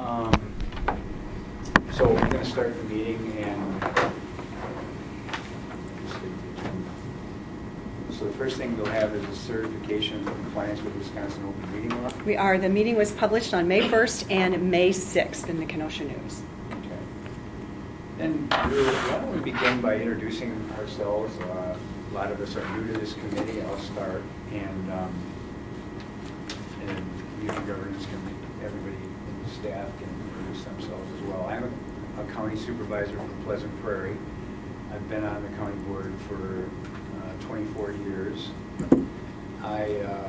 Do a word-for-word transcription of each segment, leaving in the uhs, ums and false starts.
Um, so we're going to start the meeting, and so the first thing we'll have is a certification of compliance with Wisconsin Open Meeting Law. We are. The meeting was published on May first and May sixth in the Kenosha News. Okay. Then why don't we begin by introducing ourselves? Uh, a lot of us are new to this committee. I'll start, and um, and youth and governance can, everybody in the staff can introduce themselves as well. I'm a, a county supervisor from Pleasant Prairie. I've been on the county board for uh, twenty-four years. I uh,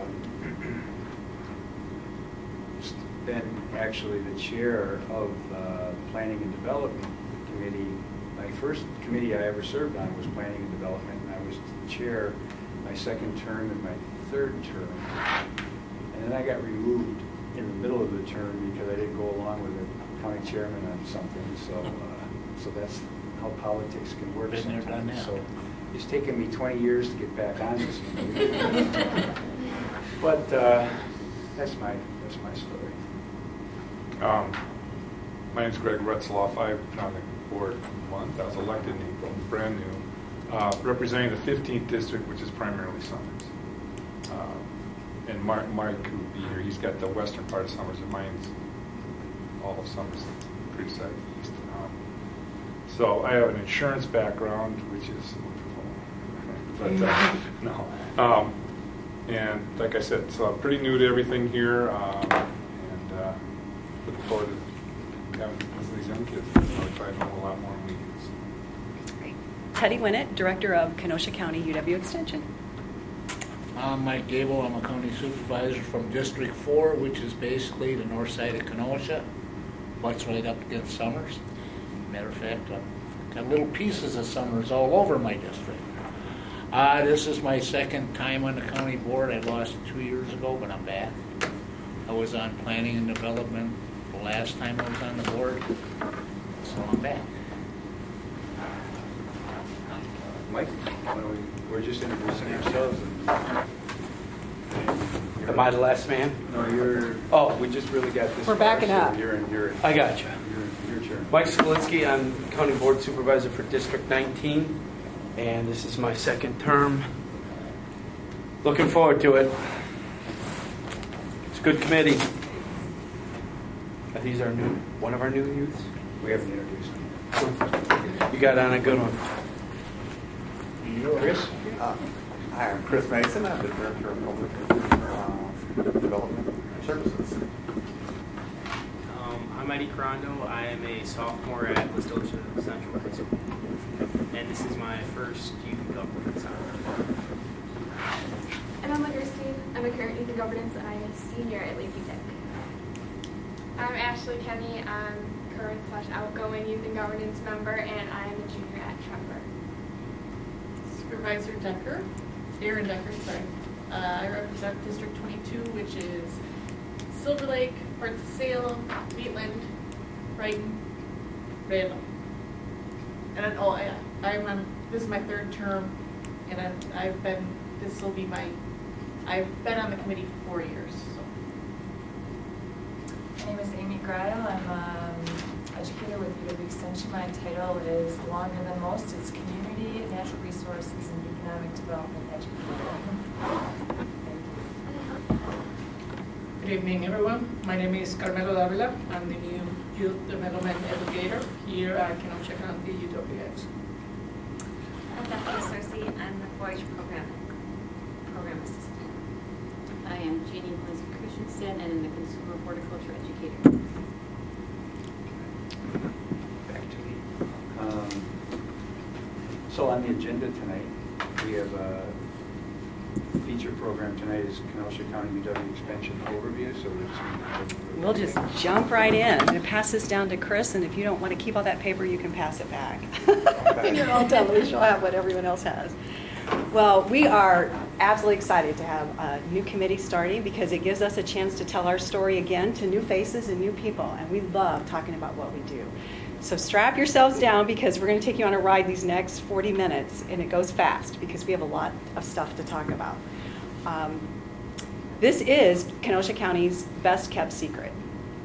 been actually the chair of uh, Planning and Development Committee. My first committee I ever served on was Planning and Development, and I was the chair my second term and my third term. And then I got removed in the middle of the term because I didn't go along with the county chairman on something. So, uh, so that's how politics can work Been there, done sometimes. that. So it's taken me twenty years to get back on this committee. But uh, that's my that's my story. Um, my name's Greg Retzloff. I've been on the board a month. I was elected in April, brand new, uh, representing the fifteenth district, which is primarily Summers. Uh, and Mark, Mike, who would be here, he's got the western part of Summers, and mine's all of Summers, Creekside East. Um, so I have an insurance background, which is wonderful. But uh, no. Um, and like I said, so I'm pretty new to everything here, um, and uh, looking forward to having these young kids. I'll try to know a lot more meetings. Great. Teddy Winnett, Director of Kenosha County U W Extension. I'm Mike Gable. I'm a county supervisor from District four, which is basically the north side of Kenosha. Butts right up against Summers. Matter of fact, I've got little pieces of Summers all over my district. Uh, this is my second time on the county board. I lost it two years ago, but I'm back. I was on planning and development the last time I was on the board, so I'm back. Mike, why don't we, we're just introducing ourselves. And, and Am I the last man? No, you're. Oh. We just really got this. We're far, backing so up. You're in. You're. I got you. Your your turn. Mike Skalinsky, I'm County Board Supervisor for District nineteen, and this is my second term. Looking forward to it. It's a good committee. Are these our new, one of our new youths? We haven't introduced them. You got on a good one. Chris? Uh, Hi, I'm Chris Mason. I'm the Director of Public uh, Development Services. Um, I'm Eddie Carando. I am a sophomore at Westdalton Central High School. And this is my first youth and governance hour. And I'm Christine. I'm a current youth and governance, and I'm a senior at Lady Tech. I'm Ashley Kenny. I'm current slash outgoing youth and governance member, and I'm a junior at Tremper. Supervisor Decker, Aaron Decker, sorry. Uh, I represent District twenty-two, which is Silver Lake, parts of Salem, Wheatland, Brighton, Randall. And then, oh, yeah, I'm on, this is my third term, and I've, I've been, this will be my, I've been on the committee for four years, so. My name is Amy Greil. I'm an um, educator with U W Extension. My title is longer than most. It's Community, Natural Resources, and Economic Development Educator. Good evening, everyone. My name is Carmelo Davila. I'm the new Youth Development Educator here at Kenosha County U W X. I'm Bethany Cersei. I'm the four H program, program assistant. I am Jeannie Blizzard Christensen, and I'm the Consumer Horticulture Educator. Back to me. Um, so on the agenda tonight, we have a feature program tonight is Kenosha County U W Expansion Overview. So we'll, We'll just jump right in. I'm going to pass this down to Chris, and if you don't want to keep all that paper, you can pass it back. Okay. You're on television. You'll have what everyone else has. Well, we are absolutely excited to have a new committee starting because it gives us a chance to tell our story again to new faces and new people, and we love talking about what we do. So strap yourselves down because we're going to take you on a ride these next forty minutes, and it goes fast because we have a lot of stuff to talk about. Um, this is Kenosha County's best kept secret,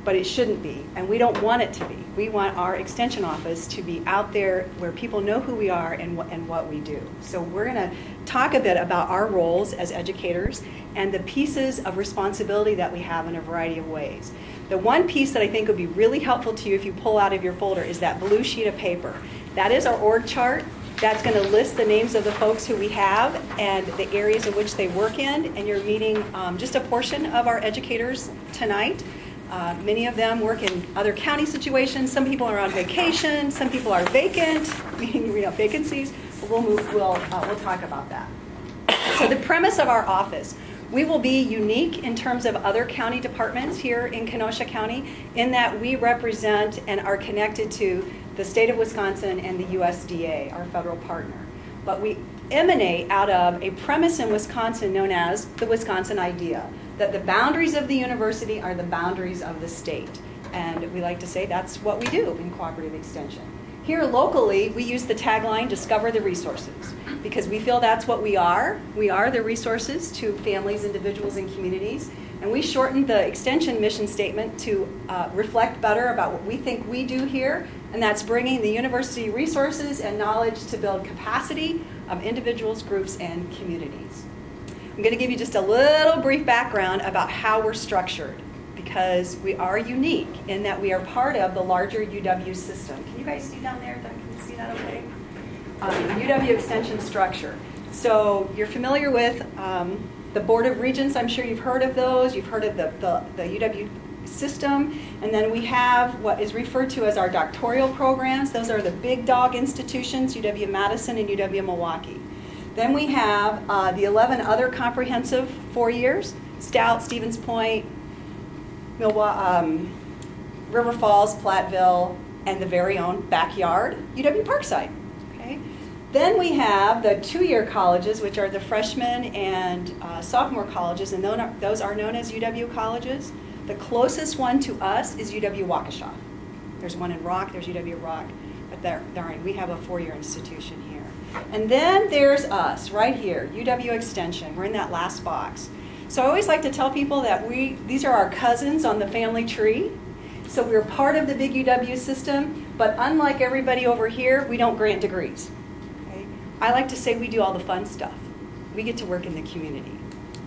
but it shouldn't be, and we don't want it to be. We want our extension office to be out there where people know who we are and what, and what we do. So we're going to talk a bit about our roles as educators and the pieces of responsibility that we have in a variety of ways. The one piece that I think would be really helpful to you if you pull out of your folder is that blue sheet of paper. That is our org chart. That's going to list the names of the folks who we have and the areas in which they work in. And you're meeting um, just a portion of our educators tonight. Uh, many of them work in other county situations. Some people are on vacation. Some people are vacant, meaning we have vacancies. But we'll move. We'll uh, we'll talk about that. So the premise of our office. We will be unique in terms of other county departments here in Kenosha County in that we represent and are connected to the state of Wisconsin and the U S D A, our federal partner. But we emanate out of a premise in Wisconsin known as the Wisconsin idea, that the boundaries of the university are the boundaries of the state. And we like to say that's what we do in cooperative extension. Here locally, we use the tagline, discover the resources, because we feel that's what we are. We are the resources to families, individuals, and communities. And we shortened the extension mission statement to uh, reflect better about what we think we do here, and that's bringing the university resources and knowledge to build capacity of individuals, groups, and communities. I'm going to give you just a little brief background about how we're structured, because we are unique in that we are part of the larger U W system. Can you guys see down there? Can you see that okay? Um, U W extension structure. So you're familiar with um, the Board of Regents. I'm sure you've heard of those. You've heard of the, the, the U W system. And then we have what is referred to as our doctoral programs. Those are the big dog institutions, U W Madison and U W Milwaukee. Then we have uh, the eleven other comprehensive four years, Stout, Stevens Point, Milwaukee, um, River Falls, Platteville, and the very own backyard, U W Parkside. Okay. Then we have the two-year colleges, which are the freshman and uh, sophomore colleges, and those are known as U W colleges. The closest one to us is U W Waukesha. There's one in Rock, there's U W Rock, but there, there aren't. We have a four-year institution here. And then there's us, right here, U W Extension. We're in that last box. So I always like to tell people that we these are our cousins on the family tree. So we're part of the big U W system, but unlike everybody over here, we don't grant degrees. Okay? I like to say we do all the fun stuff. We get to work in the community.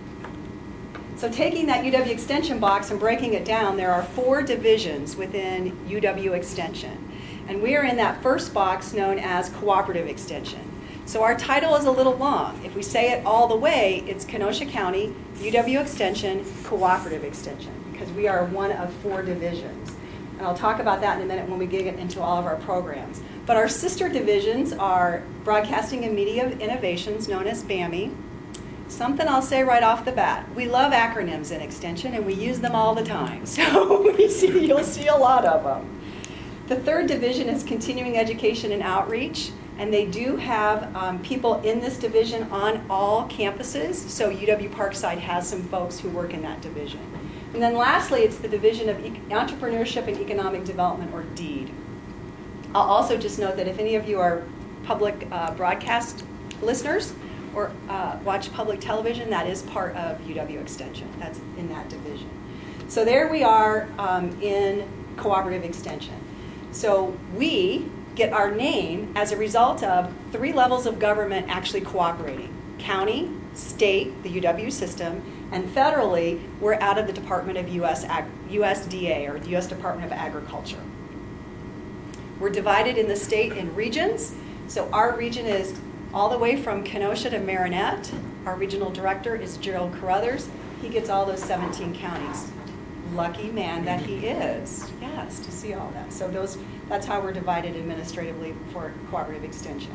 So taking that U W Extension box and breaking it down, there are four divisions within U W Extension. And we are in that first box known as Cooperative Extension. So our title is a little long. If we say it all the way, it's Kenosha County, U W Extension, Cooperative Extension, because we are one of four divisions. And I'll talk about that in a minute when we get into all of our programs. But our sister divisions are Broadcasting and Media Innovations, known as BAMI. Something I'll say right off the bat. We love acronyms in Extension, and we use them all the time. So we see, you'll see a lot of them. The third division is Continuing Education and Outreach. And they do have um, people in this division on all campuses. So U W Parkside has some folks who work in that division. And then lastly, it's the Division of e- Entrepreneurship and Economic Development, or DEED. I'll also just note that if any of you are public uh, broadcast listeners or uh, watch public television, that is part of U W Extension. That's in that division. So there we are um, in Cooperative Extension. So we get our name as a result of three levels of government actually cooperating. County, state, the U W system, and federally, we're out of the Department of U S Ag- U S D A, or the U S Department of Agriculture. We're divided in the state in regions. So our region is all the way from Kenosha to Marinette. Our regional director is Gerald Carruthers. He gets all those seventeen counties. Lucky man that he is, yes, to see all that. So those, that's how we're divided administratively for Cooperative Extension.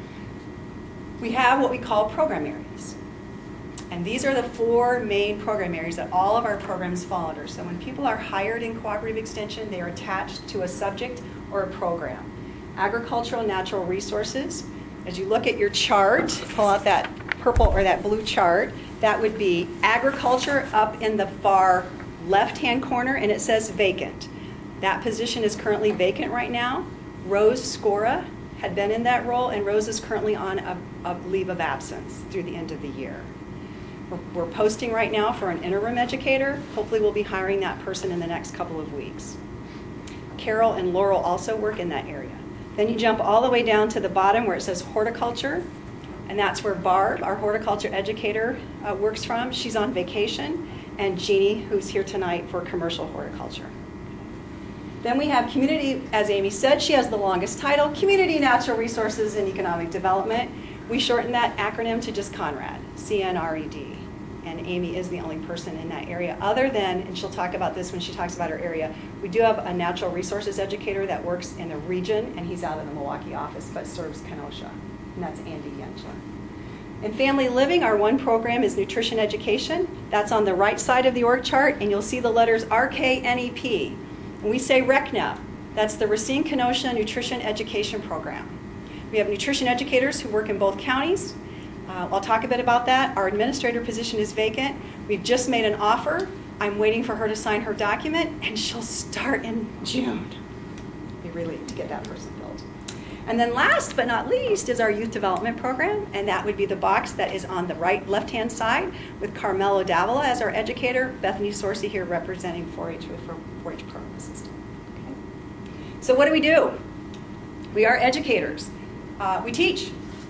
We have what we call program areas. And these are the four main program areas that all of our programs fall under. So when people are hired in Cooperative Extension, they are attached to a subject or a program. Agricultural and natural resources. As you look at your chart, pull out that purple or that blue chart, that would be agriculture up in the far left-hand corner, and it says vacant. That position is currently vacant right now. Rose Scora had been in that role, and Rose is currently on a, a leave of absence through the end of the year. We're, we're posting right now for an interim educator. Hopefully we'll be hiring that person in the next couple of weeks. Carol and Laurel also work in that area. Then you jump all the way down to the bottom where it says horticulture, and that's where Barb, our horticulture educator, uh, works from. She's on vacation, and Jeannie, who's here tonight for commercial horticulture. Then we have community, as Amy said, she has the longest title, Community Natural Resources and Economic Development. We shorten that acronym to just CONRAD, C N R E D. And Amy is the only person in that area other than, and she'll talk about this when she talks about her area, we do have a natural resources educator that works in the region, and he's out of the Milwaukee office, but serves Kenosha, and that's Andy Yenchler. In family living, our one program is nutrition education. That's on the right side of the org chart, and you'll see the letters R K N E P. And we say R E C N E P. That's the Racine Kenosha Nutrition Education Program. We have nutrition educators who work in both counties. Uh, I'll talk a bit about that. Our administrator position is vacant. We've just made an offer. I'm waiting for her to sign her document, and she'll start in June. Be relieved to get that person filled. And then last but not least is our youth development program, and that would be the box that is on the right left-hand side with Carmelo Davila as our educator, Bethany Sorcy here representing four H with four H program assistant. Okay. So what do we do? We are educators. Uh, we teach.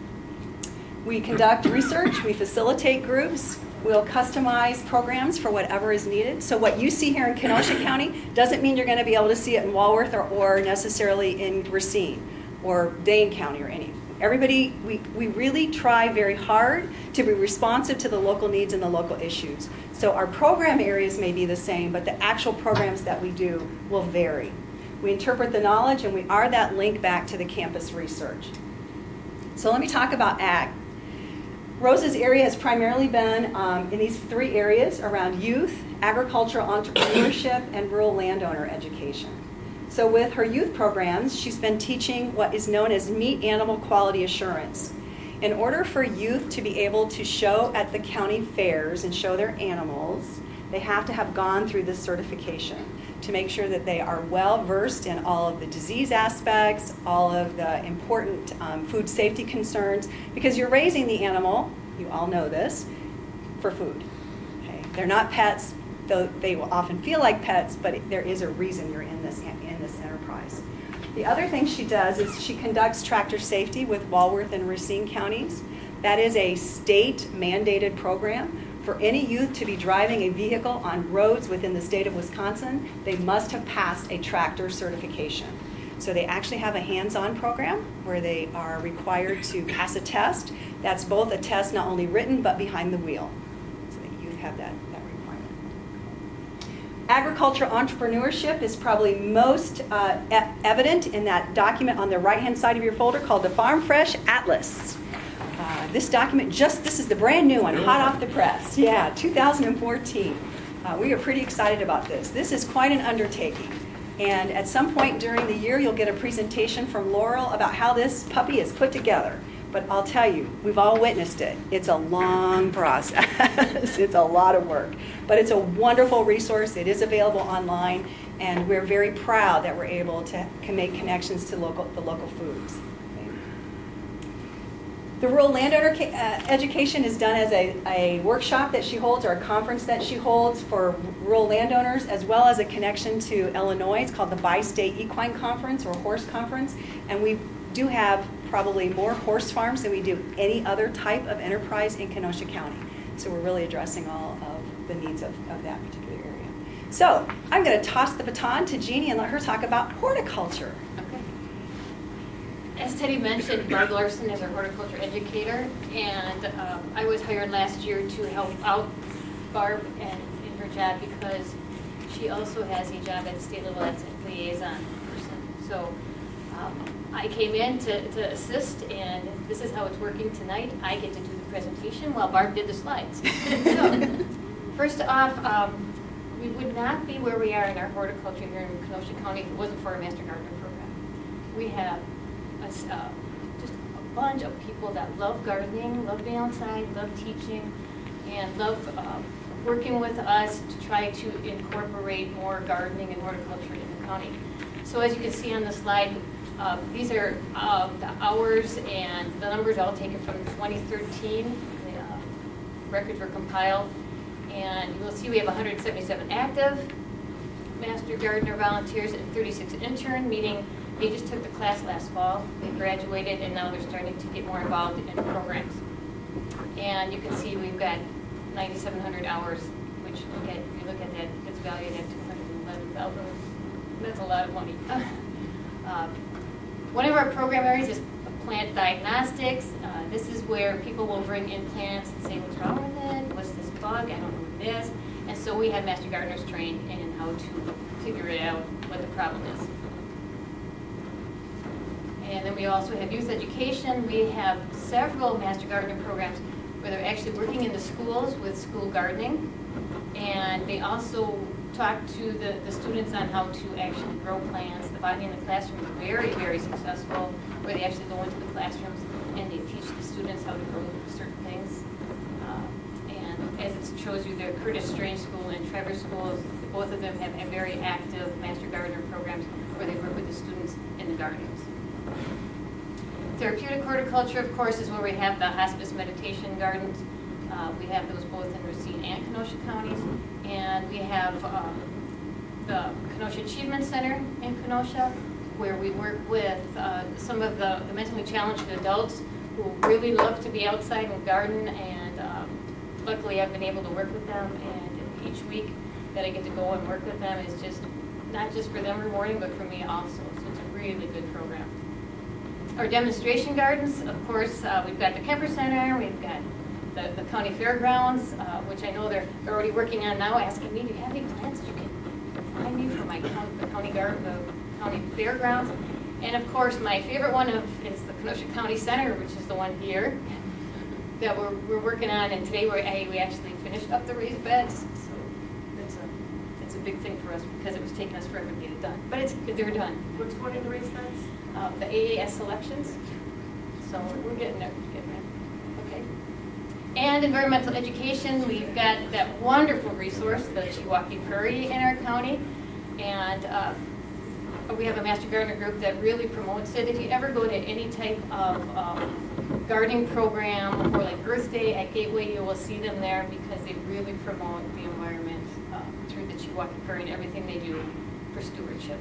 We conduct research, we facilitate groups, we'll customize programs for whatever is needed. So what you see here in Kenosha County doesn't mean you're going to be able to see it in Walworth or, or necessarily in Racine or Dane County or any. Everybody, we, we really try very hard to be responsive to the local needs and the local issues. So our program areas may be the same, but the actual programs that we do will vary. We interpret the knowledge, and we are that link back to the campus research. So let me talk about ag. Rose's area has primarily been um, in these three areas around youth, agricultural entrepreneurship, and rural landowner education. So with her youth programs, she's been teaching what is known as meat animal quality assurance. In order for youth to be able to show at the county fairs and show their animals, they have to have gone through this certification to make sure that they are well versed in all of the disease aspects, all of the important um, food safety concerns, because you're raising the animal, you all know this, for food. Okay? They're not pets, though they will often feel like pets, but it, there is a reason you're in this, in this enterprise. The other thing she does is she conducts tractor safety with Walworth and Racine counties. That is a state mandated program. For any youth to be driving a vehicle on roads within the state of Wisconsin, they must have passed a tractor certification. So they actually have a hands-on program where they are required to pass a test. That's both a test not only written, but behind the wheel. So the youth have that, that requirement. Agricultural entrepreneurship is probably most uh, e- evident in that document on the right-hand side of your folder called the Farm Fresh Atlas. Uh, this document, just this is the brand new one, hot off the press. Yeah, two thousand fourteen. Uh, we are pretty excited about this. This is quite an undertaking. And at some point during the year, you'll get a presentation from Laurel about how this puppy is put together. But I'll tell you, we've all witnessed it. It's a long process. It's a lot of work. But it's a wonderful resource. It is available online. And we're very proud that we're able to can make connections to local, the local foods. The rural landowner uh, education is done as a, a workshop that she holds or a conference that she holds for rural landowners, as well as a connection to Illinois. It's called the Bi-State Equine Conference or Horse Conference. And we do have probably more horse farms than we do any other type of enterprise in Kenosha County. So we're really addressing all of the needs of, of that particular area. So I'm going to toss the baton to Jeannie and let her talk about horticulture. As Teddy mentioned, Barb Larson is our horticulture educator, and um, I was hired last year to help out Barb and in her job because she also has a job at the state level as a liaison person. So um, I came in to, to assist, and this is how it's working tonight. I get to do the presentation while Barb did the slides. So, first off, um, we would not be where we are in our horticulture here in Kenosha County if it wasn't for our Master Gardener program. We have Uh, just a bunch of people that love gardening, love being outside, love teaching, and love uh, working with us to try to incorporate more gardening and horticulture in the county. So as you can see on the slide, uh, these are uh, the hours and the numbers all taken from twenty thirteen. Uh, records were compiled. And you will see we have one hundred seventy-seven active Master Gardener volunteers and thirty-six intern, meaning they just took the class last fall, they graduated, and now they're starting to get more involved in programs. And you can see we've got ninety-seven hundred hours, which look at, if you look at that, it's valued at two hundred eleven thousand dollars. That's a lot of money. uh, one of our program areas is plant diagnostics. Uh, this is where people will bring in plants and say, what's wrong with it? What's this bug? I don't know what it is. And so we have Master Gardeners trained in how to figure it out, what the problem is. And then we also have youth education. We have several Master Gardener programs where they're actually working in the schools with school gardening. And they also talk to the, the students on how to actually grow plants. The botany in the classroom is very, very successful, where they actually go into the classrooms and they teach the students how to grow certain things. Uh, and as it shows you, the Curtis Strange School and Trevor Schools, both of them have a very active Master Gardener programs where they work with the students in the gardens. Therapeutic horticulture, of course, is where we have the hospice meditation gardens. Uh, we have those both in Racine and Kenosha counties. And we have uh, the Kenosha Achievement Center in Kenosha, where we work with uh, some of the, the mentally challenged adults who really love to be outside and garden. And um, luckily I've been able to work with them. And each week that I get to go and work with them is just not just for them rewarding, but for me also. So it's a really good program. Our demonstration gardens, of course, uh, we've got the Kemper Center, we've got the, the county fairgrounds, uh, which I know they're, they're already working on now, asking me, do you have any plans you can find me for my county, the county garden, the county fairgrounds? And of course, my favorite one of, is the Kenosha County Center, which is the one here that we're, we're working on. And today we're, hey, we actually finished up the raised beds, so that's a, that's a big thing for us because it was taking us forever to get it done. But it's, they're done. What's going in the race beds? Uh, the A A S selections. So we're getting there, getting there. Okay. And environmental education, we've got that wonderful resource, the Chihuahua Prairie in our county. And uh, we have a Master Gardener group that really promotes it. If you ever go to any type of um, gardening program or like Earth Day at Gateway, you will see them there because they really promote the environment uh, through the Chihuahua Prairie and everything they do for stewardship.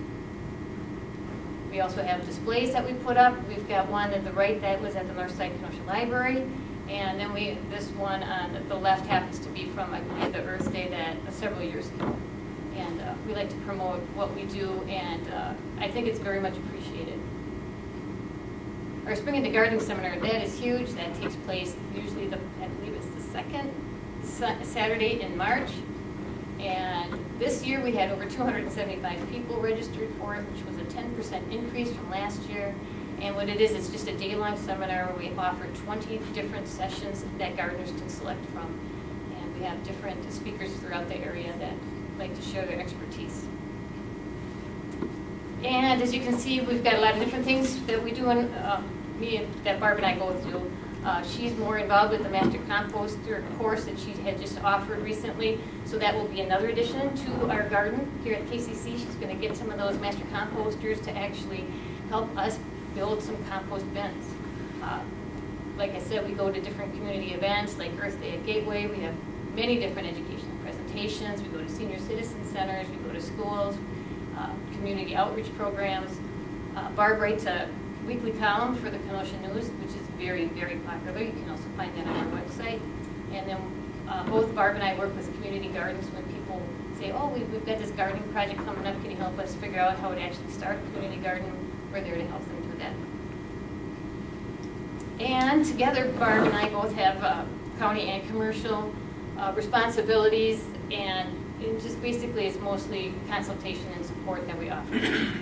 We also have displays that we put up. We've got one at the right that was at the Northside Kenosha Library. And then we, this one on the left happens to be from, I believe, the Earth Day that uh, several years ago. And uh, we like to promote what we do, and uh, I think it's very much appreciated. Our Spring into Gardening Seminar, that is huge. That takes place usually, the, I believe it's the second Saturday in March. And this year we had over two hundred seventy-five people registered for it, which was a ten percent increase from last year. And what it is, it's just a day-long seminar where we offer twenty different sessions that gardeners can select from. And we have different speakers throughout the area that like to share their expertise. And as you can see, we've got a lot of different things that we do, in, uh, me that Barb and I go through. Uh, she's more involved with the Master Composter course that she had just offered recently. So that will be another addition to our garden here at K C C. She's going to get some of those Master Composters to actually help us build some compost bins. Uh, like I said, we go to different community events like Earth Day at Gateway. We have many different educational presentations. We go to senior citizen centers. We go to schools, uh, community outreach programs. Uh, Barb writes a weekly column for the Kenosha News, which is very, very popular. You can also find that on our website. And then uh, both Barb and I work with community gardens when people say, oh, we've, we've got this gardening project coming up. Can you help us figure out how to actually start a community garden? We're there to help them do that. And together, Barb and I both have uh, county and commercial uh, responsibilities, and it just basically it's mostly consultation and support that we offer.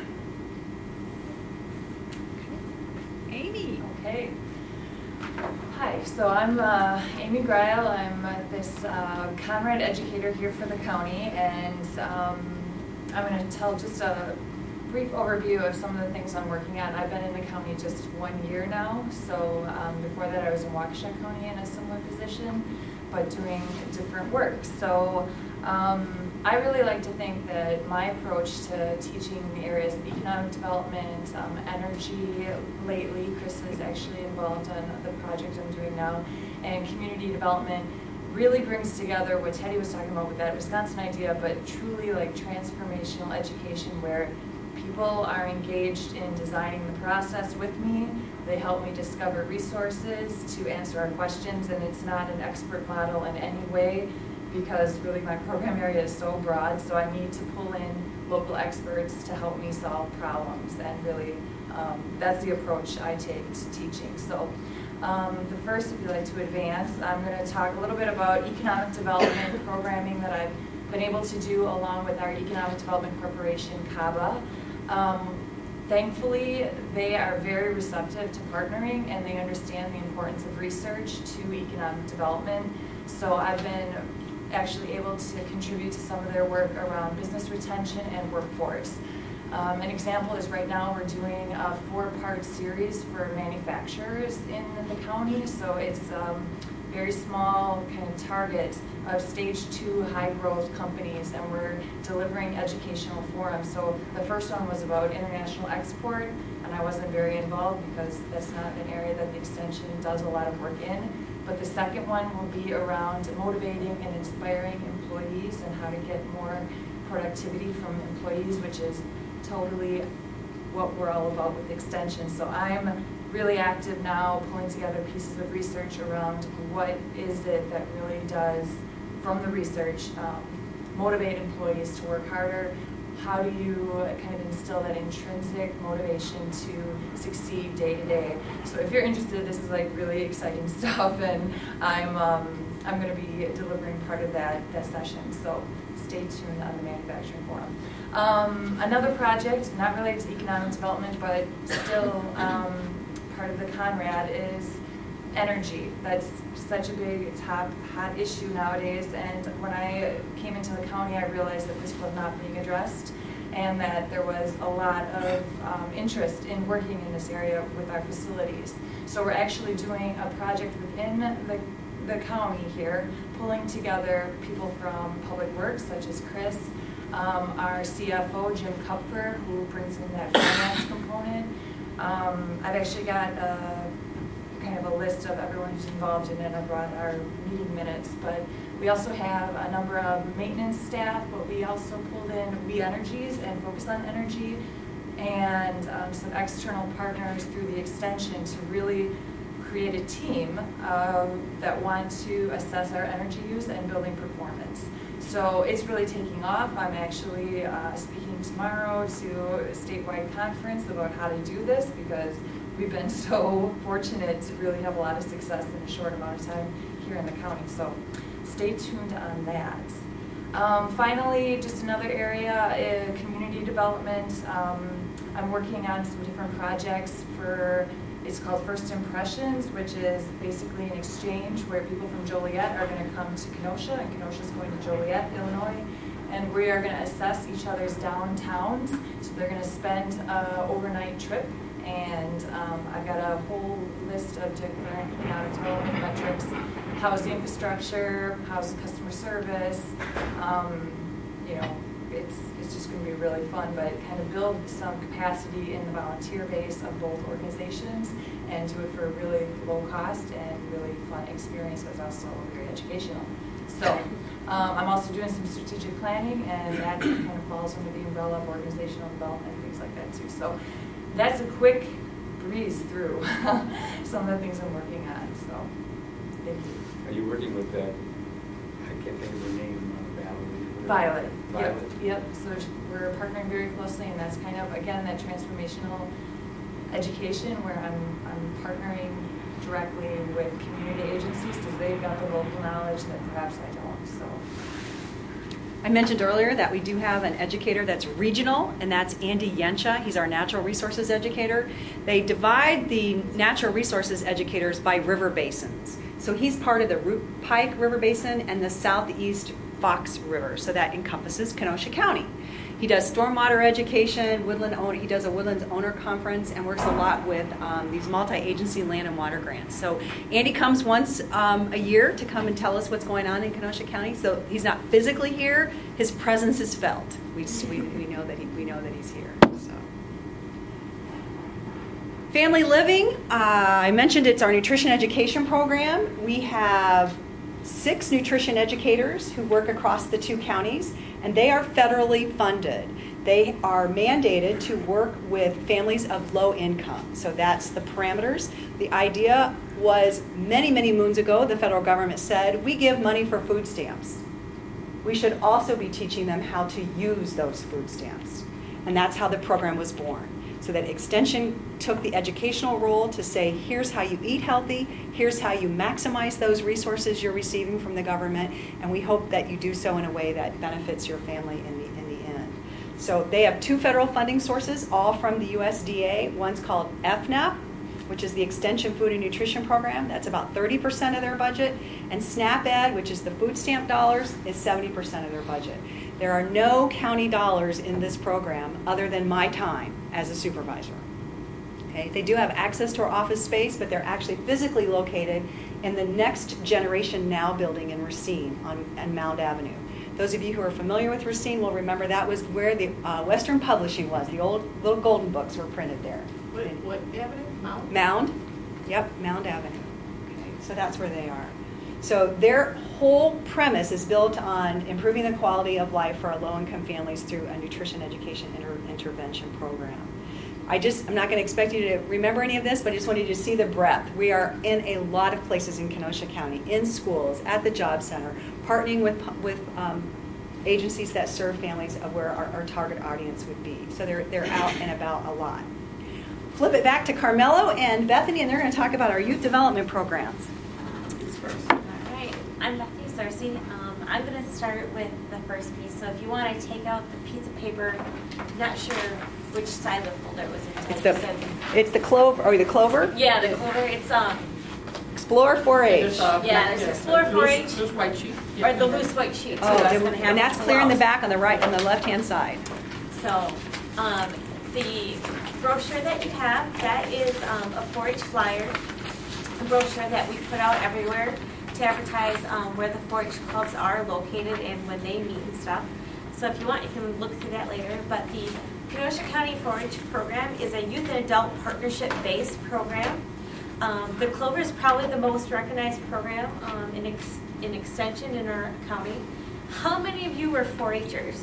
Amy. Okay. Hi, so I'm uh, Amy Greil. I'm uh, this uh, Conrad educator here for the county, and um, I'm going to tell just a brief overview of some of the things I'm working on. I've been in the county just one year now, so um, before that I was in Waukesha County in a similar position, but doing different work. So um, I really like to think that my approach to teaching the areas of economic development, um, energy, lately Chris is actually involved in the project I'm doing now, and community development really brings together what Teddy was talking about with that Wisconsin idea, but truly like transformational education where people are engaged in designing the process with me. They help me discover resources to answer our questions, and it's not an expert model in any way because really my program area is so broad, so I need to pull in local experts to help me solve problems, and really um, that's the approach I take to teaching. So um, the first, if you'd like to advance, I'm going to talk a little bit about economic development programming that I've been able to do along with our Economic Development Corporation, CABA. Um, Thankfully, they are very receptive to partnering, and they understand the importance of research to economic development. So I've been actually able to contribute to some of their work around business retention and workforce. Um, an example is right now we're doing a four-part series for manufacturers in the county. So it's um, very small kind of target of stage two high growth companies, and we're delivering educational forums. So the first one was about international export, and I wasn't very involved because that's not an area that the extension does a lot of work in. But the second one will be around motivating and inspiring employees and how to get more productivity from employees, which is totally what we're all about with the extension. So I'm really active now pulling together pieces of research around what is it that really does, from the research, um, motivate employees to work harder. How do you kind of instill that intrinsic motivation to succeed day to day? So if you're interested, this is like really exciting stuff, and I'm um, I'm going to be delivering part of that that session. So stay tuned on the manufacturing forum. Um, another project, not related to economic development, but still um, part of the Conrad, is energy. That's such a big, top, hot issue nowadays, and when I came into the county, I realized that this was not being addressed, and that there was a lot of um, interest in working in this area with our facilities. So we're actually doing a project within the, the county here, pulling together people from Public Works, such as Chris, um, our C F O, Jim Kupfer, who brings in that finance component. Um, I've actually got a kind of a list of everyone who's involved in it. I brought our meeting minutes, but we also have a number of maintenance staff, but we also pulled in We Energies and Focus on Energy, and um, some external partners through the extension to really create a team uh, that want to assess our energy use and building performance. So it's really taking off. I'm actually uh, speaking tomorrow to a statewide conference about how to do this, because we've been so fortunate to really have a lot of success in a short amount of time here in the county. So stay tuned on that. Um, finally, just another area is community development. Um, I'm working on some different projects for, it's called First Impressions, which is basically an exchange where people from Joliet are going to come to Kenosha, and Kenosha is going to Joliet, Illinois, and we are going to assess each other's downtowns. So they're going to spend an overnight trip, and um, I've got a whole list of different economic development metrics: how's the infrastructure, how's the customer service. Um, you know, it's it's just going to be really fun, but kind of build some capacity in the volunteer base of both organizations, and do it for a really low cost and really fun experience that's also very educational. So um, I'm also doing some strategic planning, and that kind of falls under the umbrella of organizational development and things like that too. So that's a quick breeze through some of the things I'm working on. So thank you. Are you working with that? I can't think of the name. Violet. Violet. Yep. Yep. So we're partnering very closely, and that's kind of, again, that transformational education where I'm I'm partnering directly with community agencies because they've got the local knowledge that perhaps I don't. So I mentioned earlier that we do have an educator that's regional, and that's Andy Yensha. He's our natural resources educator. They divide the natural resources educators by river basins. So he's part of the Root Pike River Basin and the Southeast Fox River, so that encompasses Kenosha County. He does stormwater education, woodland owner, he does a woodlands owner conference, and works a lot with um, these multi-agency land and water grants. So Andy comes once um, a year to come and tell us what's going on in Kenosha County. So he's not physically here; his presence is felt. We we, we know that he we know that he's here. So Family Living, uh, I mentioned it's our nutrition education program. We have six nutrition educators who work across the two counties, and they are federally funded. They are mandated to work with families of low income. So that's the parameters. The idea was many, many moons ago, the federal government said, we give money for food stamps. We should also be teaching them how to use those food stamps. And that's how the program was born. So that Extension took the educational role to say, here's how you eat healthy, here's how you maximize those resources you're receiving from the government, and we hope that you do so in a way that benefits your family in the, in the end. So they have two federal funding sources, all from the U S D A. One's called F N A P, which is the Extension Food and Nutrition Program. That's about thirty percent of their budget. And SNAP-Ed, which is the food stamp dollars, is seventy percent of their budget. There are no county dollars in this program other than my time as a supervisor. Okay? They do have access to our office space, but they're actually physically located in the Next Generation Now building in Racine on, on Mound Avenue. Those of you who are familiar with Racine will remember that was where the uh, Western Publishing was. The old little golden books were printed there. What, what avenue? Mound? Mound? Yep, Mound Avenue. Okay, so that's where they are. So their whole premise is built on improving the quality of life for our low-income families through a nutrition education inter intervention program. I just, I'm not going to expect you to remember any of this, but I just wanted you to see the breadth. We are in a lot of places in Kenosha County, in schools, at the job center, partnering with, with um, agencies that serve families of where our, our target audience would be. So they're, they're out and about a lot. Flip it back to Carmelo and Bethany, and they're going to talk about our youth development programs. All right, I'm Bethany Sarcy. Um, I'm going to start with the first piece. So if you want to take out the piece of paper, I'm not sure which side of the folder it was in. It's the, it's the clover, or the clover? Yeah, the clover. It's um. Explore four H. Uh, yeah, there's yeah, Explore four H. Loose, loose white sheet. Or Yeah. the loose white sheet. Oh, that's and, gonna have and that's it clear in the below. back on the right, on the left-hand side. So, um, the brochure that you have, that is um, a four H flyer, a brochure that we put out everywhere to advertise um, where the four H clubs are located and when they meet and stuff. So if you want, you can look through that later. But the Kenosha County four H program is a youth and adult partnership-based program. Um, the Clover is probably the most recognized program um, in, ex in extension in our county. How many of you were four Hers?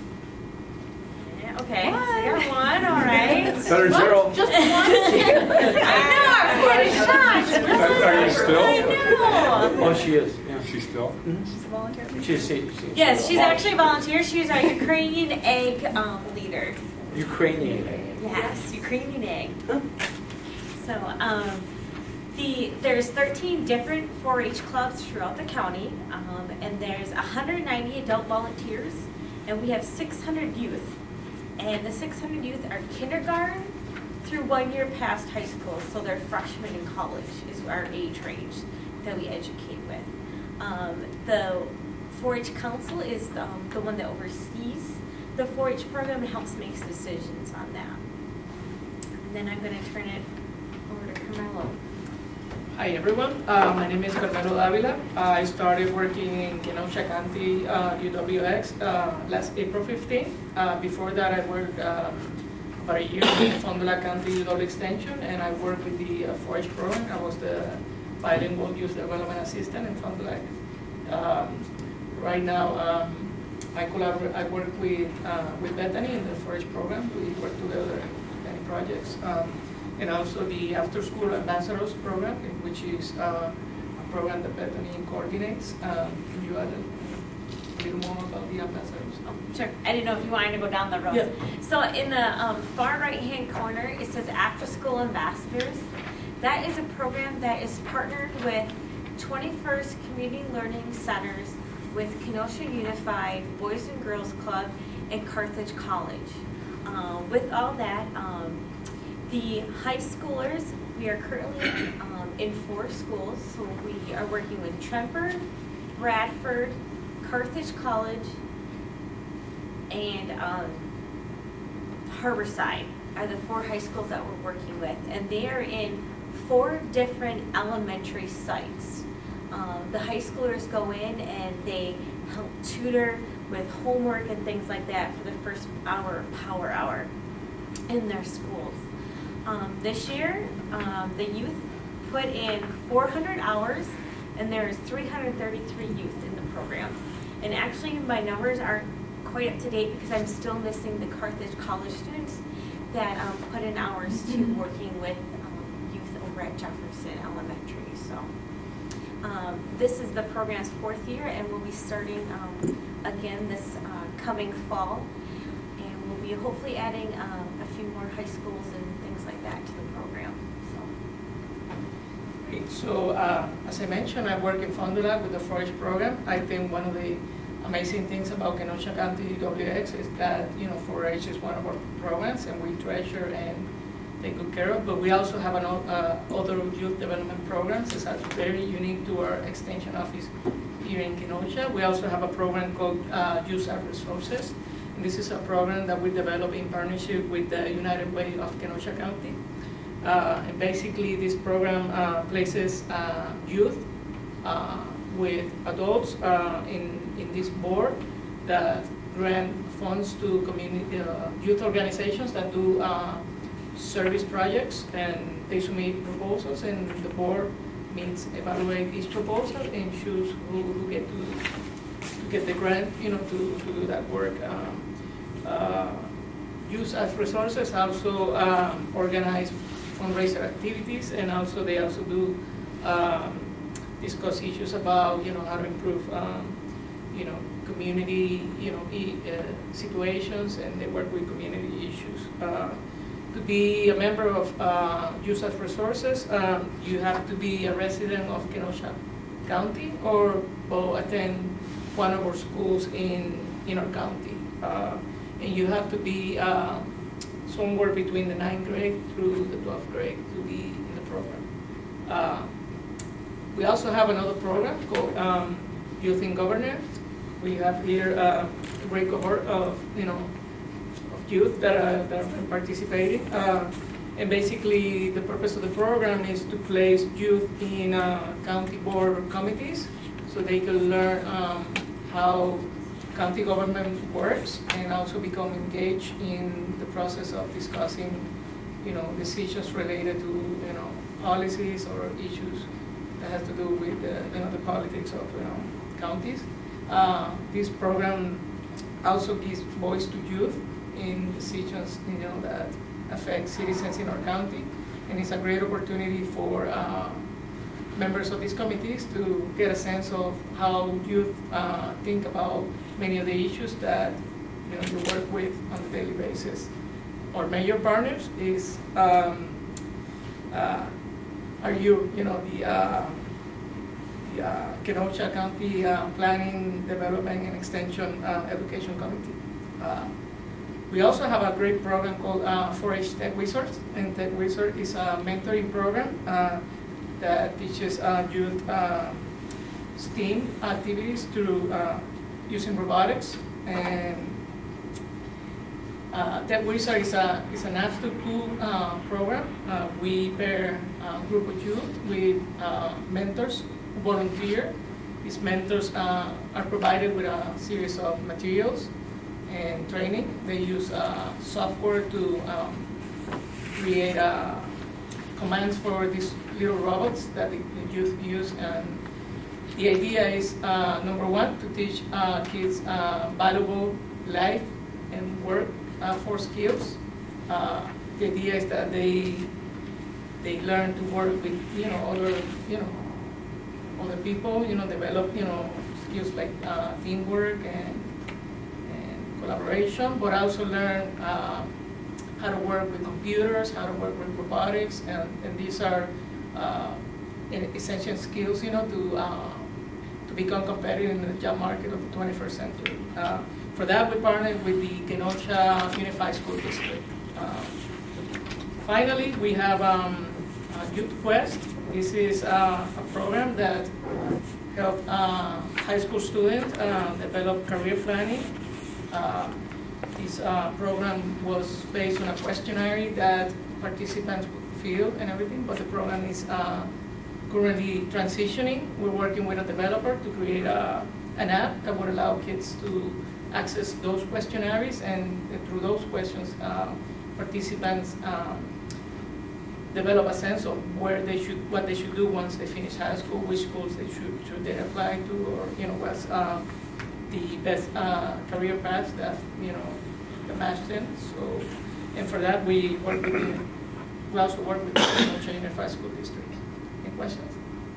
Okay, one. so you're one, all right. Better zero. Just one. I know, I was getting shocked. Really? Are you still? I know. Oh, she is. Yeah. Is she still? She's a volunteer. She's, she, she, Yes, she's actually a volunteer. She's our Ukrainian egg um, leader. Ukrainian egg. Yes, Ukrainian egg. So, um, the there's thirteen different four H clubs throughout the county, um, and there's one hundred ninety adult volunteers, and we have six hundred youth. And the six hundred youth are kindergarten through one year past high school, so they're freshmen in college is our age range that we educate with. Um, the four H Council is um, the one that oversees the four H program and helps make decisions on that. And then I'm going to turn it over to Carmelo. Hi everyone, uh, my name is Carmelo Davila. Uh, I started working in Kenosha County uh, U W X uh, last April fifteenth. Uh, before that I worked uh, about a year in Fond du Lac County U W Extension, and I worked with the uh, four H program. I was the bilingual youth development assistant in Fond du Lac. Um, right now um, I collaborate, I work with, uh, with Bethany in the four H program. We work together in many projects. Um, and also the After School Ambassadors program, which is uh, a program that Bethany coordinates. Um, can you add a little more about the ambassadors? Oh, sure. I didn't know if you wanted to go down the road. Yeah. So in the um, far right-hand corner, it says After School Ambassadors. That is a program that is partnered with twenty-first Community Learning Centers, with Kenosha Unified, Boys and Girls Club, and Carthage College. Um, with all that, um, the high schoolers, we are currently um, in four schools. So we are working with Tremper, Bradford, Carthage College, and um, Harborside are the four high schools that we're working with. And they are in four different elementary sites. Um, the high schoolers go in and they help tutor with homework and things like that for the first hour of Power Hour in their schools. Um, this year, um, the youth put in four hundred hours, and there's three hundred thirty-three youth in the program. And actually, my numbers aren't quite up to date because I'm still missing the Carthage College students that um, put in hours to working with um, youth over at Jefferson Elementary. So um, this is the program's fourth year, and we'll be starting um, again this uh, coming fall. And we'll be hopefully adding um, a few more high schools and things like that to the program. So. Great. So uh, as I mentioned, I work in Fond du Lac with the Forage program. I think one of the amazing things about Kenosha County U W X is that, you know, four H is one of our programs, and we treasure and take good care of. But we also have an, uh, other youth development programs. It's actually very unique to our extension office here in Kenosha. We also have a program called uh, Youth as Resources. And this is a program that we develop in partnership with the United Way of Kenosha County. Uh, and basically, this program uh, places uh, youth uh, with adults uh, in, in this board that grant funds to community uh, youth organizations that do uh, service projects, and they submit proposals, and the board meets, evaluate each proposal, and choose who, who get to, to get the grant, you know, to, to do that work. Um, uh, Youth as Resources also um, organize fundraiser activities, and also they also do um, discuss issues about, you know, how to improve, um, you know, community, you know, e uh, situations, and they work with community issues. Uh, to be a member of uh, Youth as Resources, um, you have to be a resident of Kenosha County or, or attend one of our schools in, in our county. Uh, and you have to be uh, somewhere between the ninth grade through the twelfth grade to be in the program. Uh, We also have another program called um, Youth in Governance. We have here uh, a great cohort of, you know, of youth that are, that are participating. Uh, and basically, the purpose of the program is to place youth in uh, county board committees so they can learn um, how county government works, and also become engaged in the process of discussing, you know, decisions related to, you know, policies or issues that has to do with the, you know, the politics of, you know, counties. Uh, this program also gives voice to youth in decisions, you know, that affect citizens in our county, and it's a great opportunity for uh, members of these committees to get a sense of how youth uh, think about many of the issues that, you know, you work with on a daily basis. Our major partners is um, uh, are you, you know, the, uh, the uh, Kenosha County uh, Planning, Development, and Extension uh, Education Committee. Uh, we also have a great program called uh, four H Tech Wizards, and Tech Wizard is a mentoring program uh, that teaches uh, youth uh, STEAM activities through uh, using robotics. And Uh, Tech Wizard is, a, is an after-school uh, program. Uh, we pair a group of youth with uh, mentors who volunteer. These mentors uh, are provided with a series of materials and training. They use uh, software to um, create uh, commands for these little robots that the, the youth use. And the idea is, uh, number one, to teach uh, kids uh, valuable life and work Uh, for skills. Uh, the idea is that they they learn to work with, you know, other, you know, other people, you know, develop, you know, skills like uh, teamwork and and collaboration, but also learn uh, how to work with computers, how to work with robotics, and, and these are uh, essential skills, you know, to uh, to become competitive in the job market of the twenty-first century. Uh, For that, we partnered with the Kenosha Unified School District. Uh, finally, we have um, uh, Youth Quest. This is uh, a program that helps uh, high school students uh, develop career planning. Uh, this uh, program was based on a questionnaire that participants would fill and everything, but the program is uh, currently transitioning. We're working with a developer to create a, an app that would allow kids to access those questionnaires, and through those questions, uh, participants um, develop a sense of where they should, what they should do once they finish high school, which schools they should, should they apply to, or, you know, what's uh, the best uh, career paths that, you know, the match them. So, and for that, we work with the, we also work with the Kenosha Unified School District. Any questions?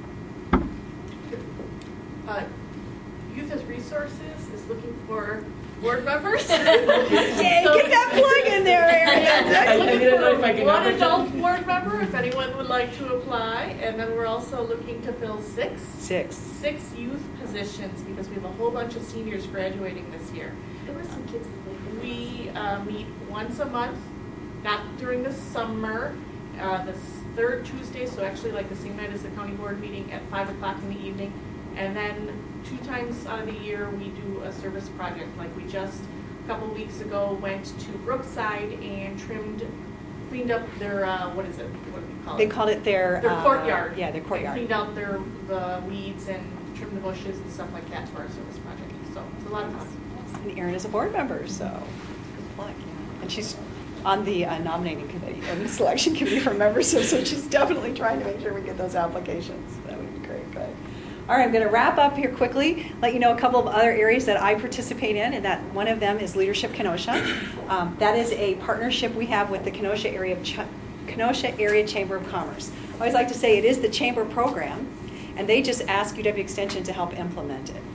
Uh, Youth as Resources is looking for board members. Yay, get that plug in there, Erin. I- I Looking didn't know for if I can one opportune- adult board member, if anyone would like to apply, and then we're also looking to fill six. Six. Six youth positions, because we have a whole bunch of seniors graduating this year. There were some kids in the We uh, meet once a month, not during the summer, uh, the s- third Tuesday, so actually like the same night as the county board meeting at five o'clock in the evening. And then two times out of the year, we do a service project. Like we just, a couple weeks ago, went to Brookside and trimmed, cleaned up their, uh, what is it, what do we call it? They called it their Their uh, courtyard. Yeah, their They courtyard. cleaned out their, the weeds and trimmed the bushes and stuff like that for our service project. So it's a lot of fun. And Erin is a board member, so good luck. And she's on the uh, nominating committee and the selection committee for members, so, so she's definitely trying to make sure we get those applications. That would be great. Good. All right, I'm going to wrap up here quickly, let you know a couple of other areas that I participate in, and that one of them is Leadership Kenosha. Um, that is a partnership we have with the Kenosha Area, of Ch- Kenosha Area Chamber of Commerce. I always like to say it is the chamber program, and they just ask U W Extension to help implement it.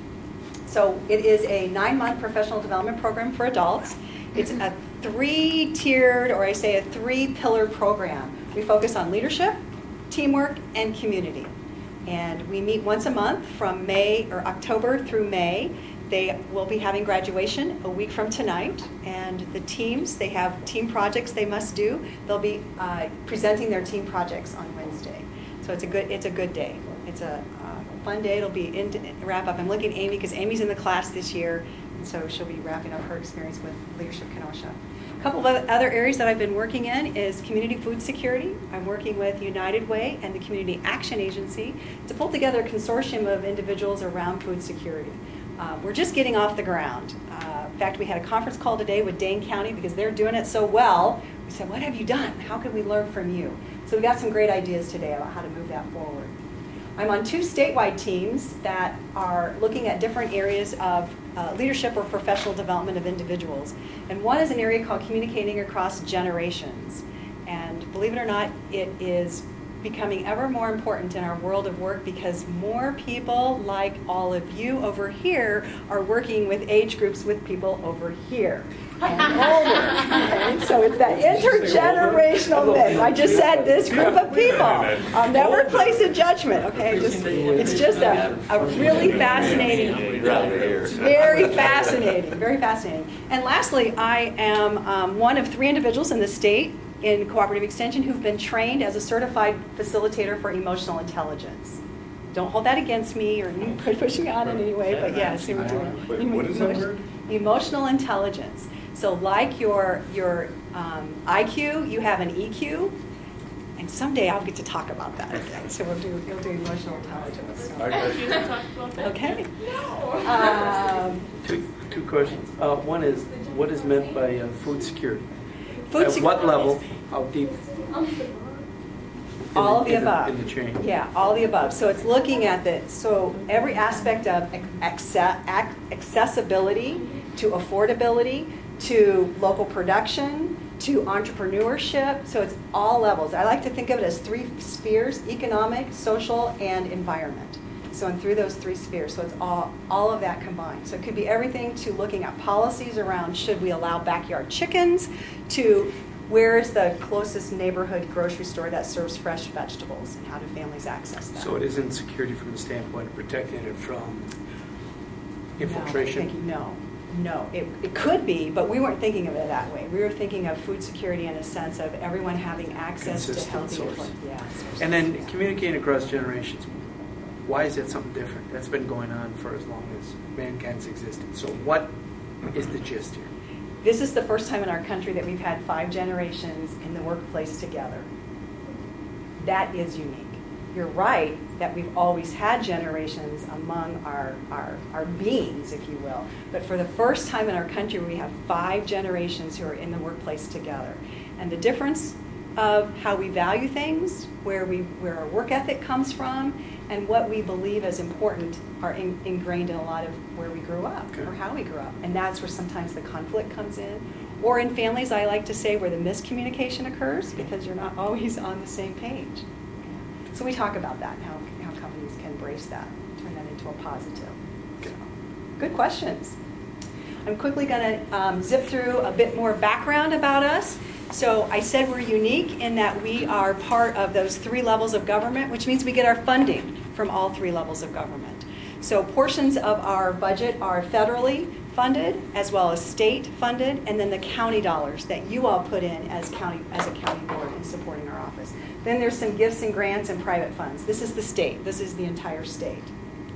So it is a nine-month professional development program for adults. It's a three-tiered, or I say a three-pillar program. We focus on leadership, teamwork, and community. And we meet once a month from May or October through May. They will be having graduation a week from tonight. And the teams, they have team projects they must do. They'll be uh, presenting their team projects on Wednesday. So it's a good, it's a good day. It's a uh, fun day. It'll be in to wrap up. I'm looking at Amy because Amy's in the class this year. And so she'll be wrapping up her experience with Leadership Kenosha. A couple of other areas that I've been working in is community food security. I'm working with United Way and the Community Action Agency to pull together a consortium of individuals around food security. Uh, we're just getting off the ground. Uh, in fact, we had a conference call today with Dane County because they're doing it so well. We said, what have you done? How can we learn from you? So we got some great ideas today about how to move that forward. I'm on two statewide teams that are looking at different areas of uh, leadership or professional development of individuals. And one is an area called Communicating Across Generations. And believe it or not, it is becoming ever more important in our world of work because more people like all of you over here are working with age groups with people over here. And older. Okay? So it's that intergenerational mix. I just said this group of people. I'll never place a judgment, okay? Just, it's just a, a really fascinating, very fascinating, very fascinating. And lastly, I am um, one of three individuals in the state in Cooperative Extension who've been trained as a certified facilitator for emotional intelligence. Don't hold that against me or you push me on in any way, but yeah, see what we're doing. What is that word? Emotional intelligence. So like your, your um, I Q, you have an E Q, and someday I'll get to talk about that again. So we'll do, we'll do emotional intelligence. Okay. Um, Two, two questions. Uh, one is, what is meant by uh, food security? Food At sec- what level? How deep? All of the in above. In the chain. Yeah, all the above. So it's looking at the, so every aspect of acce- ac- accessibility to affordability to local production to entrepreneurship. So it's all levels. I like to think of it as three spheres: economic, social, and environment. So and through those three spheres. So it's all, all of that combined. So it could be everything to looking at policies around should we allow backyard chickens to where is the closest neighborhood grocery store that serves fresh vegetables and how do families access that? So it isn't security from the standpoint of protecting it from infiltration? No, no, it, it could be, but we weren't thinking of it that way. We were thinking of food security in a sense of everyone having access to Consistent healthy source. food. Yeah, sources. And then communicating across generations. Why is that something different? That's been going on for as long as mankind's existed. So what is the gist here? This is the first time in our country that we've had five generations in the workplace together. That is unique. You're right that we've always had generations among our, our, our beings, if you will. But for the first time in our country, we have five generations who are in the workplace together. And the difference of how we value things, where we where our work ethic comes from, and what we believe as important are in, ingrained in a lot of where we grew up Okay. or how we grew up. And that's where sometimes the conflict comes in. Or in families, I like to say, where the miscommunication occurs because you're not always on the same page. So we talk about that and how, how companies can embrace that, turn that into a positive. So, good questions. I'm quickly going to um, zip through a bit more background about us. So I said we're unique in that we are part of those three levels of government, which means we get our funding from all three levels of government. So portions of our budget are federally funded as well as state funded, and then the county dollars that you all put in as county as a county board in supporting our office. Then there's some gifts and grants and private funds. This is the state. This is the entire state.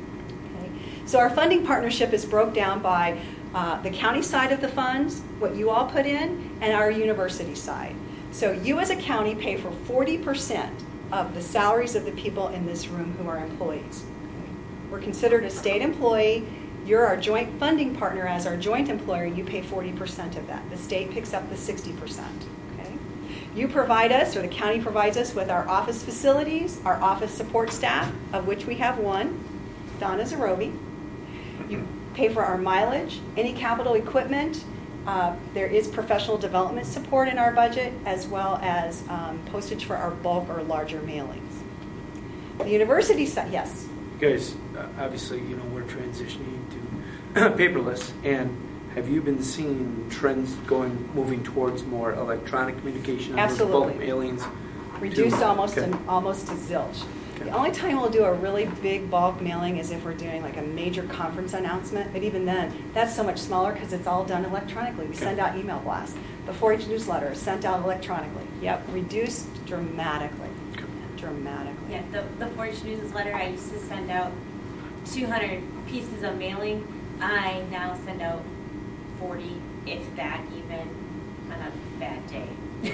Okay. So our funding partnership is broke down by uh, the county side of the funds, what you all put in, and our university side. So you as a county pay for forty percent of the salaries of the people in this room who are employees. Okay. We're considered a state employee. You're our joint funding partner as our joint employer. You pay forty percent of that. The state picks up the sixty percent. Okay? You provide us, or the county provides us, with our office facilities, our office support staff, of which we have one, Donna Zerobi. You pay for our mileage, any capital equipment. Uh, there is professional development support in our budget, as well as um, postage for our bulk or larger mailings. The university side, yes? You guys, uh, obviously, you know, we're transitioning to paperless, and have you been seeing trends going, moving towards more electronic communication? Absolutely. Bulk mailings? Reduced to, almost okay. to, almost to zilch. Okay. The only time we'll do a really big bulk mailing is if we're doing like a major conference announcement, but even then, that's so much smaller because it's all done electronically. We Okay. send out email blasts. Before each newsletter is sent out electronically. Yep, reduced dramatically. Okay. Dramatically. Yeah, the, the Forge newsletter, I used to send out two hundred pieces of mailing. I now send out forty, if that even, on a bad day.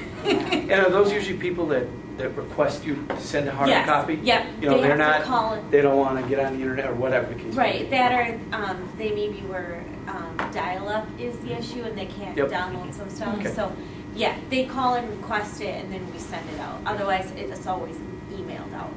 And are those usually people that, that request you to send a hard Yes. copy? Yep. You know, They they're have to not, call in. they don't want to get on the internet or whatever the case may Right, be. that are, um, they maybe were, um, dial-up is the issue and they can't Yep. download some stuff. Okay. So, yeah, they call and request it and then we send it out. Otherwise, it's always emailed out.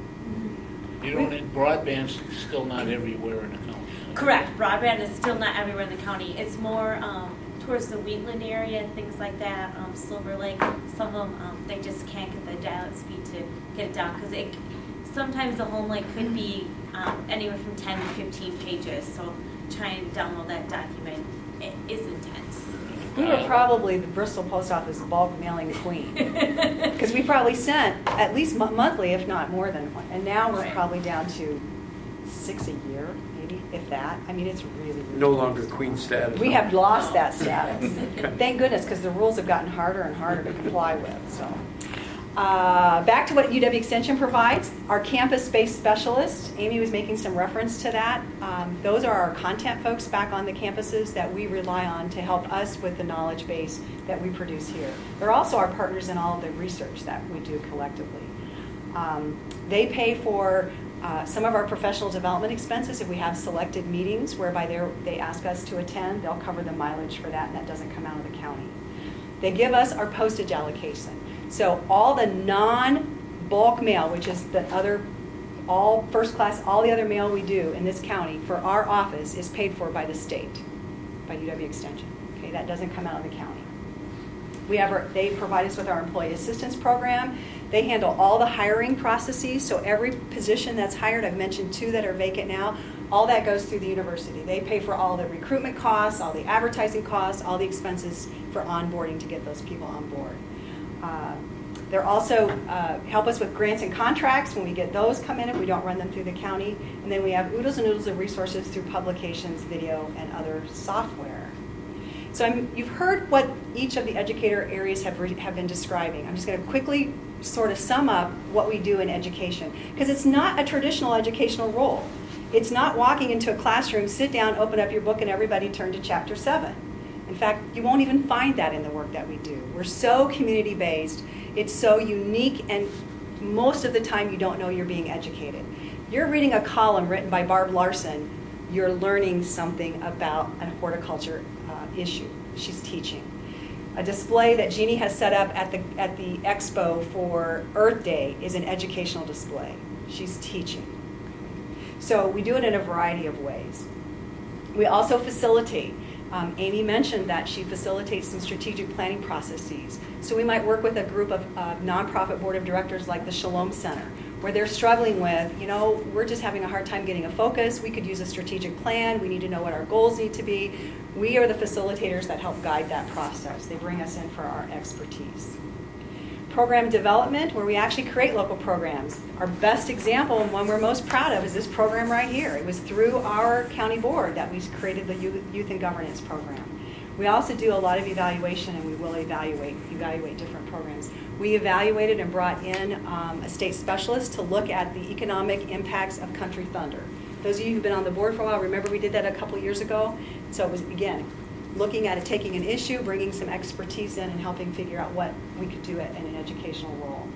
You don't need broadband's still not everywhere in the county. Correct, broadband is still not everywhere in the county. It's more, um, towards the Wheatland area, things like that, um, Silver Lake. Some of them, um, they just can't get the dial-up speed to get it down because it, sometimes the home link could be um, anywhere from ten to fifteen pages. So trying to download that document it is intense. We were probably the Bristol Post Office bulk mailing queen because we probably sent at least mo- monthly, if not more than one. And now we're Right. probably down to six a year, maybe, if that. I mean, it's really, really No longer queen status. We have lost that status. Okay. Thank goodness, because the rules have gotten harder and harder to comply with. So, uh, back to what U W Extension provides, our campus-based specialists. Amy was making some reference to that. Um, those are our content folks back on the campuses that we rely on to help us with the knowledge base that we produce here. They're also our partners in all of the research that we do collectively. Um, they pay for Uh, some of our professional development expenses. If we have selected meetings whereby they ask us to attend, they'll cover the mileage for that, and that doesn't come out of the county. They give us our postage allocation. So all the non-bulk mail, which is the other, all first class, all the other mail we do in this county for our office is paid for by the state, by U W Extension. Okay, that doesn't come out of the county. We have our, they provide us with our employee assistance program. They handle all the hiring processes. So every position that's hired, I've mentioned two that are vacant now, all that goes through the university. They pay for all the recruitment costs, all the advertising costs, all the expenses for onboarding to get those people on board. Uh, they're also uh, help us with grants and contracts when we get those come in if we don't run them through the county. And then we have oodles and oodles of resources through publications, video, and other software. So I'm, you've heard what each of the educator areas have, re, have been describing. I'm just going to quickly sort of sum up what we do in education, because it's not a traditional educational role. It's not walking into a classroom, sit down, open up your book, and everybody turn to chapter seven. In fact, you won't even find that in the work that we do. We're so community-based. It's so unique, and most of the time you don't know you're being educated. You're reading a column written by Barb Larson. You're learning something about a horticulture uh, issue she's teaching. A display that Jeannie has set up at the, at the expo for Earth Day is an educational display. She's teaching. So we do it in a variety of ways. We also facilitate. Um, Amy mentioned that she facilitates some strategic planning processes. So we might work with a group of uh, nonprofit board of directors like the Shalom Center, where they're struggling with, you know, we're just having a hard time getting a focus. We could use a strategic plan. We need to know what our goals need to be. We are the facilitators that help guide that process. They bring us in for our expertise. Program development, where we actually create local programs. Our best example and one we're most proud of is this program right here. It was through our county board that we created the Youth and Governance program. We also do a lot of evaluation, and we will evaluate, evaluate different programs. We evaluated and brought in um, a state specialist to look at the economic impacts of Country Thunder. Those of you who've been on the board for a while, remember we did that a couple years ago? So it was, again, looking at it, taking an issue, bringing some expertise in, and helping figure out what we could do it in an educational role.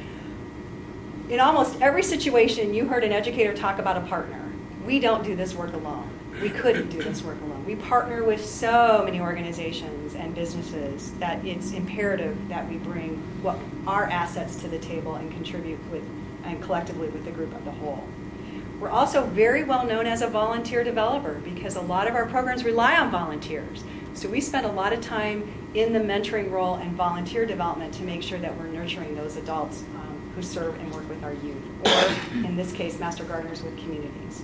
In almost every situation, you heard an educator talk about a partner. We don't do this work alone. We couldn't do this work alone. We partner with so many organizations and businesses that it's imperative that we bring what our assets to the table and contribute with and collectively with the group of the whole. We're also very well known as a volunteer developer because a lot of our programs rely on volunteers. So we spend a lot of time in the mentoring role and volunteer development to make sure that we're nurturing those adults um, who serve and work with our youth, or in this case, Master Gardeners with communities.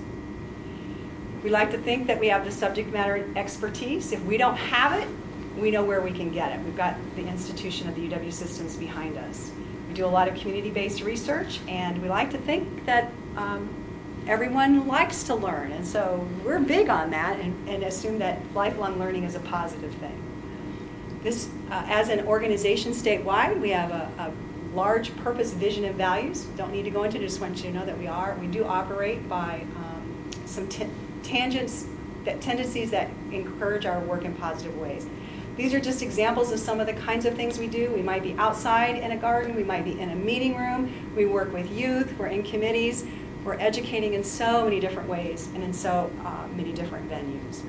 We like to think that we have the subject matter expertise. If we don't have it, we know where we can get it. We've got the institution of the U W systems behind us. We do a lot of community-based research, and we like to think that um, everyone likes to learn, and so we're big on that and, and assume that lifelong learning is a positive thing. This, uh, as an organization statewide, we have a, a large purpose, vision, and values. Don't need to go into it, just want you to know that we are. We do operate by um, some t tangents, that tendencies that encourage our work in positive ways. These are just examples of some of the kinds of things we do. We might be outside in a garden, we might be in a meeting room, we work with youth, we're in committees. We're educating in so many different ways and in so uh, many different venues.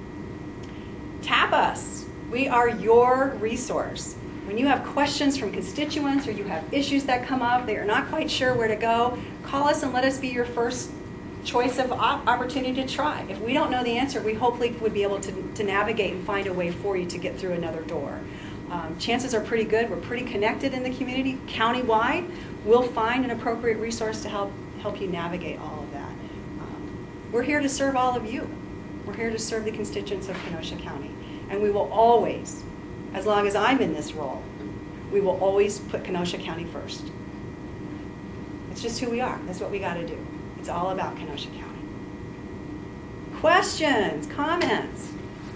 Tap us. We are your resource. When you have questions from constituents or you have issues that come up, they are not quite sure where to go, call us and let us be your first choice of op opportunity to try. If we don't know the answer, we hopefully would be able to, to navigate and find a way for you to get through another door. Um, chances are pretty good. We're pretty connected in the community. Countywide, we'll find an appropriate resource to help help you navigate all of that. Um, we're here to serve all of you. We're here to serve the constituents of Kenosha County. And we will always, as long as I'm in this role, we will always put Kenosha County first. It's just who we are. That's what we got to do. It's all about Kenosha County. Questions, comments?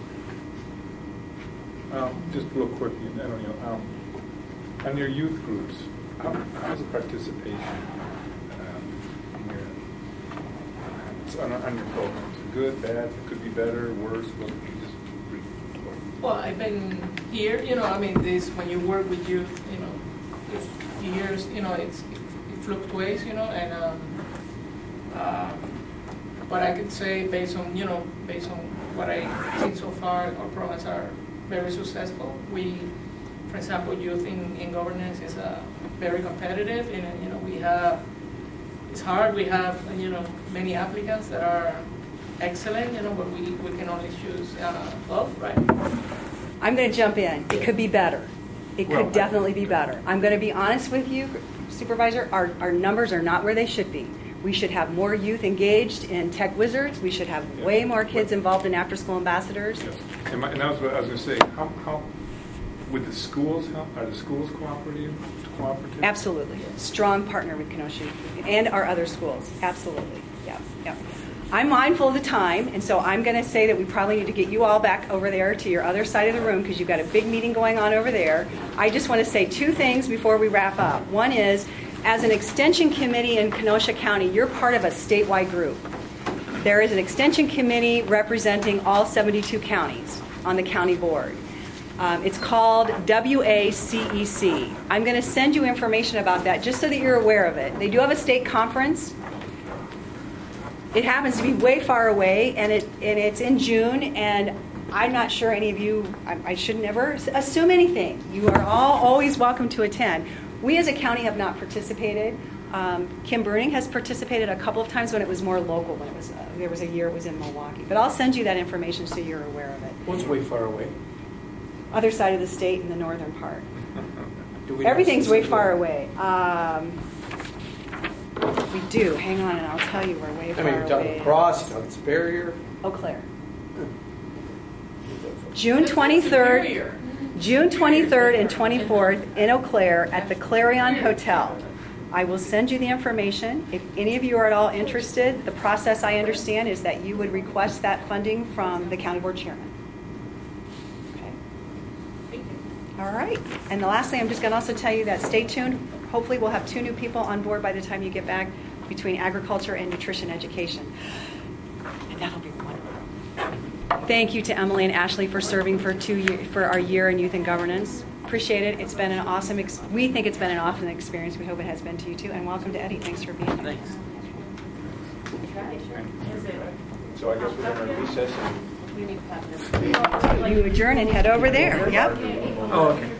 Um, just real quick, I don't know, um, on your youth groups, how, how's the participation um, in your, it's on, on your programs? Good, bad, it could be better, worse? What, just brief report. Well, I've been here, you know, I mean, this, when you work with youth, you know, it's years, you know, it's, it fluctuates, you know, and, um, um, but I could say based on, you know, based on what I've seen so far, our programs are very successful. We, for example, youth in, in governance is uh, very competitive, and, you know, we have, it's hard, we have, you know, many applicants that are excellent, you know, but we, we can only choose uh, twelve, right? I'm going to jump in. It could be better. It could Well, definitely be better. I'm going to be honest with you, Supervisor, our, our numbers are not where they should be. We should have more youth engaged in Tech Wizards. We should have Yeah. way more kids involved in after-school ambassadors. Yes. And, my, and that was what I was going to say. How, how, with the schools, how, are the schools cooperative? cooperative? Absolutely. Strong partner with Kenosha and our other schools. Absolutely. Yeah. Yeah. I'm mindful of the time, and so I'm going to say that we probably need to get you all back over there to your other side of the room because you've got a big meeting going on over there. I just want to say two things before we wrap up. One is, as an extension committee in Kenosha County, you're part of a statewide group. There is an extension committee representing all seventy-two counties on the county board. Um, it's called W A C E C. I'm going to send you information about that just so that you're aware of it. They do have a state conference. It happens to be way far away, and it and it's in June, and I'm not sure any of you, I, I should never assume anything. You are all always welcome to attend. We as a county have not participated. Um, Kim Bruning has participated a couple of times when it was more local, when it was, uh, there was a year it was in Milwaukee. But I'll send you that information so you're aware of it. What's way far away? Other side of the state in the northern part. Do we know Everything's way specifically? far away. Um, we do. Hang on, and I'll tell you we're way I far mean, you're talking away. Cross, you're talking Superior. Eau Claire. June twenty-third, Superior. June twenty-third and twenty-fourth in Eau Claire at the Clarion Hotel. I will send you the information. If any of you are at all interested, the process I understand is that you would request that funding from the county board chairman. Okay. Thank you. All right. And the last thing, I'm just going to also tell you that stay tuned. Hopefully we'll have two new people on board by the time you get back between agriculture and nutrition education. And that'll be wonderful. Thank you to Emily and Ashley for serving for two year, for our year in youth and governance. Appreciate it. It's been an awesome, ex- we think it's been an awesome experience. We hope it has been to you too. And welcome to Eddie. Thanks for being here. Thanks. So I guess we're going to recess and You adjourn and head over there. Yep. Oh, okay.